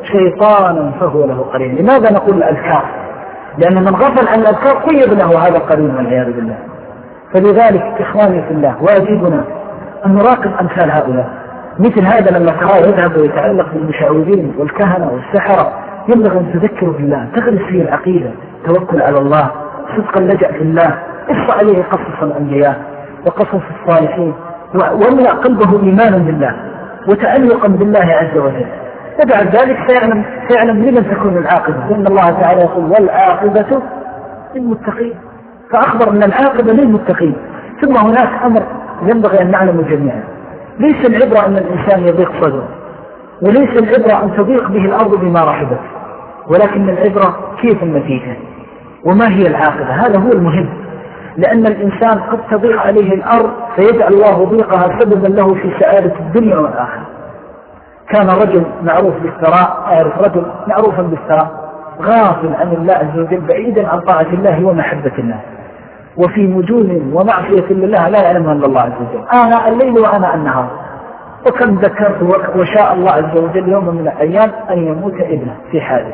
شيطانا فهو له قرين. لماذا نقول الأذكار؟ لأن من غفل عن الأذكار قيد له هذا القرين والعياذ بالله. فلذلك إخواني في الله واجبنا أن نراقب أمثال هؤلاء. مثل هذا لما تراه يذهب ويتعلق بالمشعوذين والكهنة والسحرة ينبغي أن تذكروا بالله، تغرس فيه العقيدة، توكل على الله، صدقا لجأ في الله، اقص عليه قصص الأنبياء وقصص الصالحين، واملأ قلبه إيمانا بالله وتألقا بالله عز وجل. وبعد ذلك سيعلم, سيعلم لمن تكون العاقبة، لأن الله تعالى يقول والعاقبة للمتقين، فأخبر أن العاقبة للمتقين. ثم هناك أمر ينبغي أن نعلم جميعا، ليس العبرة أن الإنسان يضيق صدره، وليس العبرة أن تضيق به الأرض بما رحبت، ولكن العبرة كيف النتيجة وما هي العاقبة. هذا هو المهم، لأن الإنسان قد تضيق عليه الأرض فيجعل الله ضيقها سببا له في سعادة الدنيا والآخرة. كان رجل معروف بالثراء، أعرف رجل معروفا بالثراء غافل عن الله عز وجل، بعيدا عن طاعة الله ومحبة الله، وفي مجون ومعصية لله لا يعلمها إلا الله عز وجل، آناء الليل وآناء النهار. وكم ذكرت وشاء الله عز وجل يوم من الأيام أن يموت ابنه في حادث،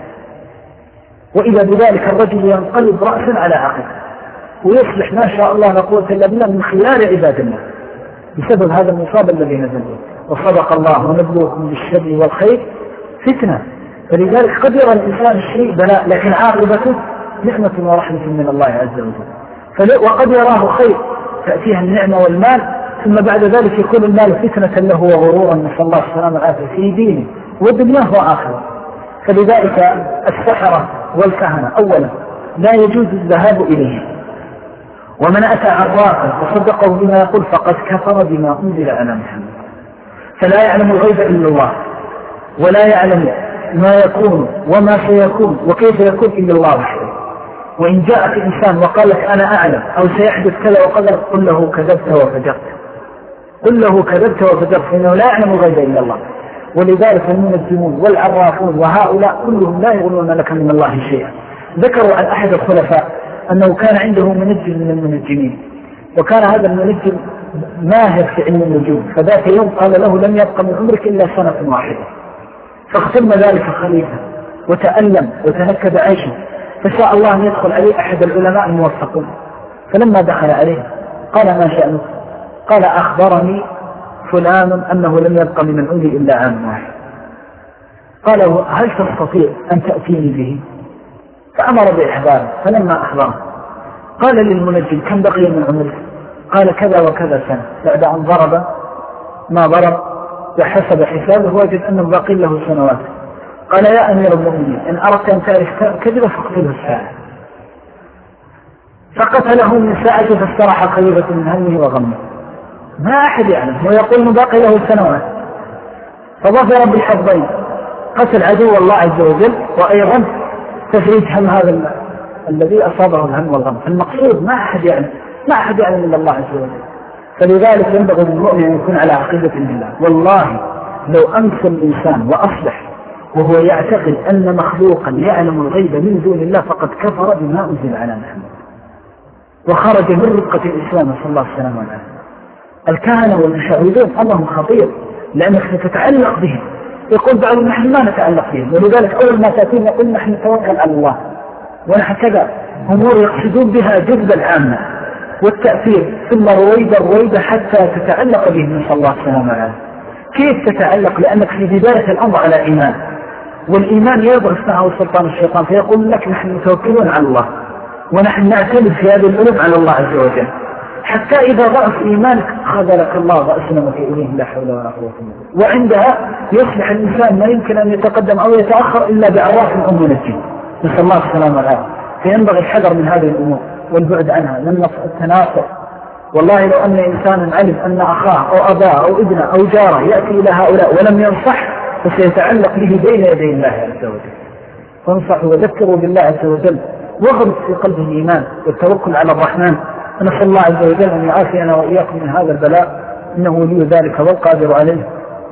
وإذا بذلك الرجل ينقلب رأسا على عقب ويصلح ما شاء الله لا قوة إلا بالله من خلال عباد الله بسبب هذا المصاب الذي نزل به. وصدق الله ونبلوكم بالشر والخير فتنة. فلذلك قد يرى الإنسان الشيء بلاء لكن عاقبته نعمة ورحمة من الله عز وجل، وقد يراه خير تأتيها النعمة والمال ثم بعد ذلك يكون المال فتنة له وغرورا، نسأل الله السلامة والعافية في دينه ودنياه وآخره. فلذلك السحرة والكهنة أولا لا يجوز الذهاب إليه، ومن أتى عرافا وصدقه بما يقول فقد كفر بما أنزل على محمد. فلا يعلم الغيب إلا الله، ولا يعلم ما يكون وما سيكون وكيف يكون إلا الله وحده. وإن جاءك إنسان وقال لك أنا أعلم أو سيحدث كذا وقدر قل له كذبت وفجرت، قل له كذبت وفجرت، فإنه لا يعلم الغيب إلا الله. ولذلك المنجمون والعرافون وهؤلاء كلهم لا يغنون لك من الله شيئا. ذكروا عن أحد الخلفاء أنه كان عنده منجم من المنجمين، وكان هذا المنجم ماهر في علم النجوم، فذات يوم قال له لم يبقى من عمرك إلا سنة واحدة، فاختم ذلك خليفة وتألم وتنكد عيشه، فشاء الله أن يدخل عليه أحد العلماء الموفقون. فلما دخل عليه قال ما شأنك؟ قال أخبرني فلان أنه لم يبقى من عمري إلا عام واحد. قال هل تستطيع أن تأتيني به؟ فأمر بإحضاره، فلما أحضره قال للمنجم كم بقي من عمرك؟ قال كذا وكذا سنة. بعد أن ضرب ما ضرب وحسب حسابه وجد أنه باقي له سنوات. قال يا أمير المؤمنين إن أردت أن تعرف كذبة فاقتله الساعة. فقتله من ساعته فاستراح خليفة من همه وغمه، ما أحد يعلم، ويقول أنه باقي له سنوات. فظفر بالحظين، قتل عدو الله عز وجل وأيضا تفريج هم هذا الذي أصابه الهم والغم. المقصود ما أحد يعلم، ما أحد يعلم إلا الله عز وجل. فلذلك ينبغي للمؤمن أن يكون على عقيدة بالله. والله لو أمسى الإنسان وأصلح وهو يعتقد أن مخلوقا يعلم الغيب من دون الله فقد كفر بما أنزل على محمد وخرج من رقة الإسلام صلى الله عليه وسلم. الكهنة والمشعوذون أمرهم خطير لأنك ستتعلق بهم. يقول بعضهم نحن ما نتعلق بهم، ولذلك أول ما تأتينا يقول نحن نتوكل على الله، ونحن كذا أمور يقصدون بها جذب العامة والتأثير، ثم رويدا رويدا حتى تتعلق بهم نسأل الله السلامة عليه. كيف تتعلق؟ لأنك في بداية الأمر على إيمان، والإيمان يضرب معه سلطان الشيطان، فيقول لك نحن متوكلون على الله ونحن نعتمد في هذه الأمور على الله عز وجل، حتى إذا ضعف إيمانك خذلك الله وأسلمك إليه لا حول ولا قوة إلا بالله. وعندها يصبح الإنسان ما يمكن أن يتقدم أو يتأخر إلا بعراف أو منجم، نسأل الله السلامة والعافية. فينبغي الحذر من هذه الأمور والبعد عنها، لأن التناصر. والله لو أن إنسانا علم أن أخاه أو أباه أو ابنه أو جاره يأتي إلى هؤلاء ولم ينصح فسيتعلق به بين يدي الله عز وجل. فانصحوا وذكروا بالله عز وجل، واغرس في قلبه الإيمان والتوكل على الرحمن. نسأل الله عز وجل أن يعافينا وإياكم من هذا البلاء، إنه ولي ذلك والقادر عليه.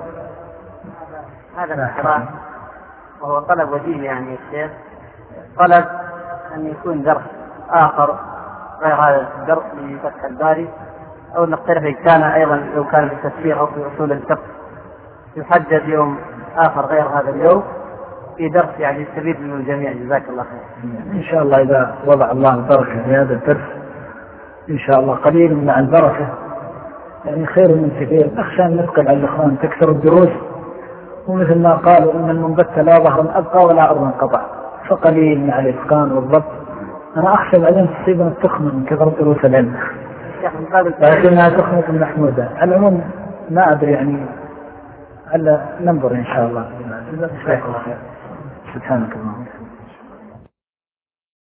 هذا الإحرام وهو طلب وجيه يعني الشيخ، طلب أن يكون درس آخر غير هذا الدرس لفتح الباري، أو نقترح إن كان أيضا لو كان في التفسير أو في أصول الفقه يحدد يوم آخر غير هذا اليوم في درس يعني يستفيد منه الجميع. جزاك الله خير. إن شاء الله إذا وضع الله البركة في هذا الدرس إن شاء الله قليل مع البركة يعني خير من كثير. أخشى أن نثقل على الإخوان تكثر الدروس، ومثل ما قالوا إن المنبت لا ظهر أبقى ولا أرض انقطع، فقليل مع الإتقان والضبط. أنا أخشى بعدين تصيبنا التخمة من كثرة دروس العلم، لكنها تخمة محمودة. على العموم ما أدري يعني، على ننظر إن شاء الله. سبحانك اللهم.